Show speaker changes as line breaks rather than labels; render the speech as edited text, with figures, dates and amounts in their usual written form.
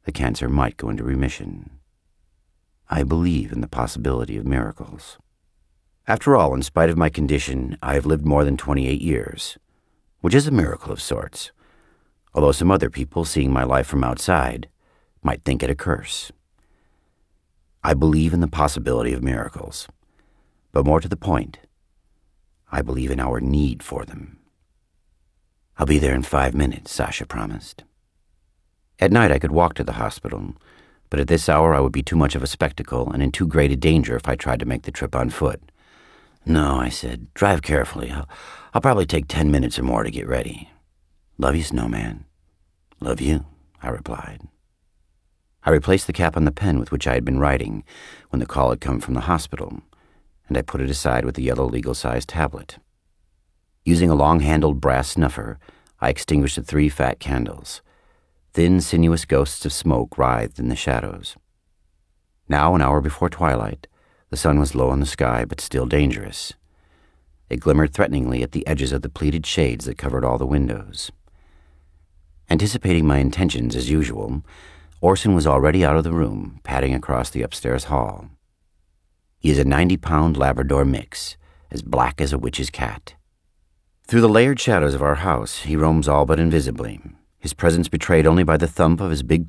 the cancer might go into remission. I believe in the possibility of miracles. After all, in spite of my condition, I have lived more than 28 years, which is a miracle of sorts, although some other people, seeing my life from outside, might think it a curse. I believe in the possibility of miracles, but more to the point, I believe in our need for them. "I'll be there in 5 minutes," Sasha promised. At night I could walk to the hospital, but at this hour I would be too much of a spectacle and in too great a danger if I tried to make the trip on foot. "No," I said, "drive carefully. I'll probably take 10 minutes or more to get ready." "Love you, Snowman." "Love you," I replied. I replaced the cap on the pen with which I had been writing when the call had come from the hospital, and I put it aside with the yellow legal-sized tablet. Using a long-handled brass snuffer, I extinguished the 3 fat candles. Thin, sinuous ghosts of smoke writhed in the shadows. Now, an hour before twilight, the sun was low in the sky, but still dangerous. It glimmered threateningly at the edges of the pleated shades that covered all the windows. Anticipating my intentions as usual, Orson was already out of the room, padding across the upstairs hall. He is a 90-pound Labrador mix, as black as a witch's cat. Through the layered shadows of our house, he roams all but invisibly, his presence betrayed only by the thump of his big